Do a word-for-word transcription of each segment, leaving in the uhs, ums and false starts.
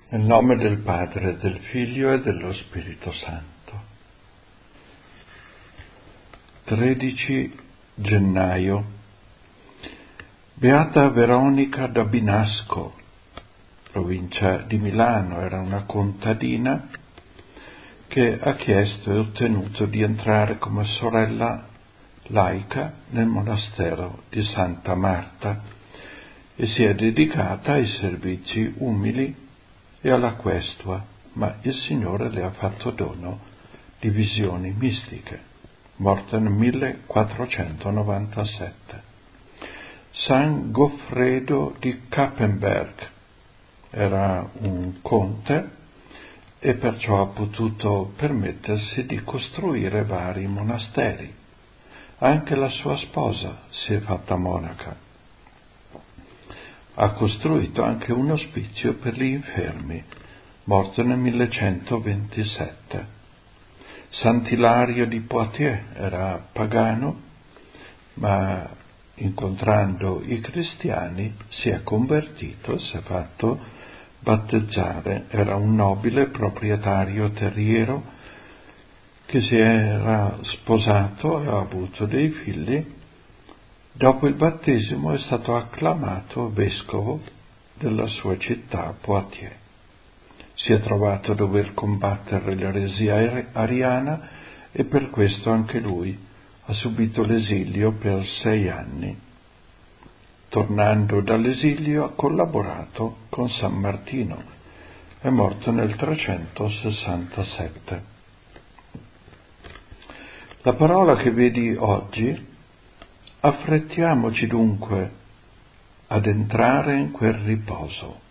Nel nome del Padre, del Figlio e dello Spirito Santo. tredici gennaio. Beata Veronica da Binasco, provincia di Milano, era una contadina che ha chiesto e ottenuto di entrare come sorella laica nel monastero di Santa Marta e si è dedicata ai servizi umili e alla questua, ma il Signore le ha fatto dono di visioni mistiche, morta nel millequattrocentonovantasette. San Goffredo di Cappenberg era un conte e perciò ha potuto permettersi di costruire vari monasteri. Anche la sua sposa si è fatta monaca. Ha costruito anche un ospizio per gli infermi, morto nel millecentoventisette. Sant'Ilario di Poitiers era pagano, ma incontrando i cristiani si è convertito e si è fatto battezzare. Era un nobile proprietario terriero che si era sposato e ha avuto dei figli. Dopo il battesimo è stato acclamato vescovo della sua città, Poitiers. Si è trovato a dover combattere l'eresia ariana e per questo anche lui ha subito l'esilio per sei anni. Tornando dall'esilio ha collaborato con San Martino. È morto nel trecentosessantasette. La parola che vedi oggi: affrettiamoci dunque ad entrare in quel riposo.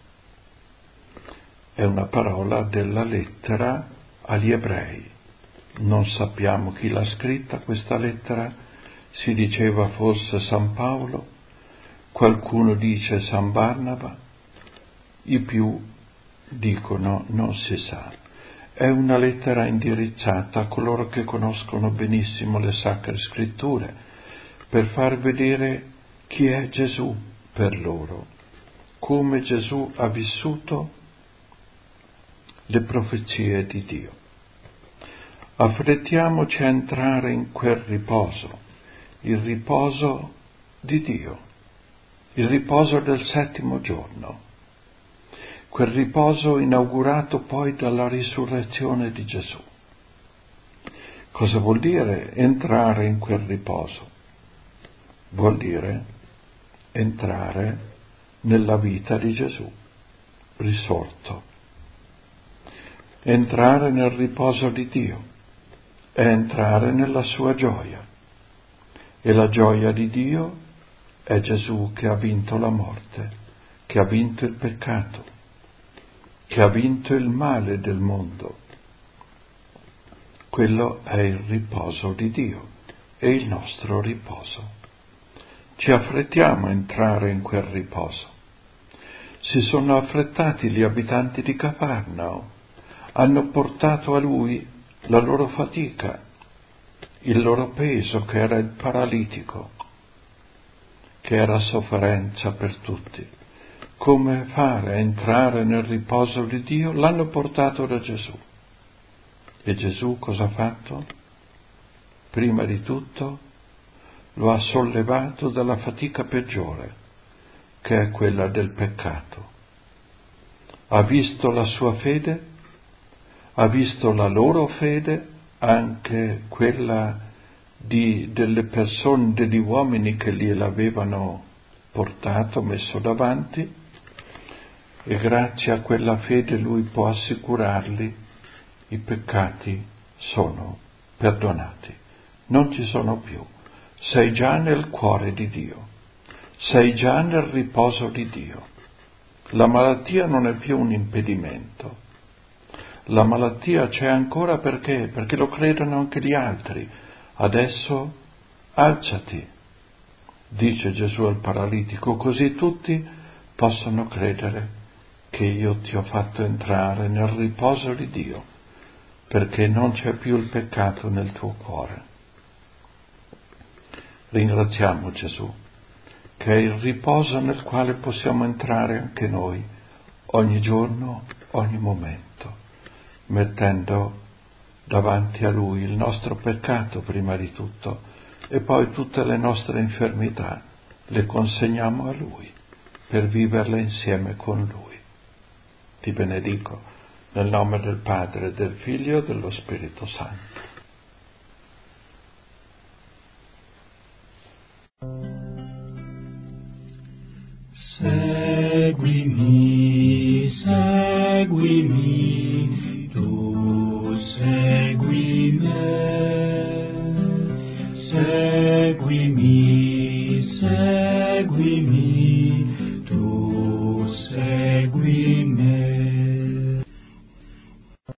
È una parola della lettera agli Ebrei. Non sappiamo chi l'ha scritta questa lettera, si diceva forse San Paolo, qualcuno dice San Barnaba, i più dicono non si sa. È una lettera indirizzata a coloro che conoscono benissimo le Sacre Scritture, per far vedere chi è Gesù per loro, come Gesù ha vissuto le profezie di Dio. Affrettiamoci a entrare in quel riposo, il riposo di Dio, il riposo del settimo giorno, quel riposo inaugurato poi dalla risurrezione di Gesù. Cosa vuol dire entrare in quel riposo? Vuol dire entrare nella vita di Gesù risorto. Entrare nel riposo di Dio è entrare nella sua gioia. E la gioia di Dio è Gesù che ha vinto la morte, che ha vinto il peccato, che ha vinto il male del mondo. Quello è il riposo di Dio, è il nostro riposo. Ci affrettiamo a entrare in quel riposo. Si sono affrettati gli abitanti di Cafarnao, hanno portato a lui la loro fatica, il loro peso che era il paralitico, che era sofferenza per tutti. Come fare a entrare nel riposo di Dio? L'hanno portato da Gesù. E Gesù cosa ha fatto? Prima di tutto lo ha sollevato dalla fatica peggiore, che è quella del peccato. Ha visto la sua fede, ha visto la loro fede, anche quella di, delle persone, degli uomini che gliel'avevano portato, messo davanti, e grazie a quella fede lui può assicurarli: i peccati sono perdonati, non ci sono più. Sei già nel cuore di Dio, sei già nel riposo di Dio. La malattia non è più un impedimento. La malattia c'è ancora perché? Perché lo credono anche gli altri. Adesso alzati, dice Gesù al paralitico, così tutti possono credere che io ti ho fatto entrare nel riposo di Dio, perché non c'è più il peccato nel tuo cuore. Ringraziamo Gesù, che è il riposo nel quale possiamo entrare anche noi, ogni giorno ogni momento, mettendo davanti a Lui il nostro peccato prima di tutto e poi tutte le nostre infermità le consegniamo a Lui per viverle insieme con Lui. Ti benedico nel nome del Padre, del Figlio e dello Spirito Santo. Seguimi, seguimi, tu segui me, seguimi.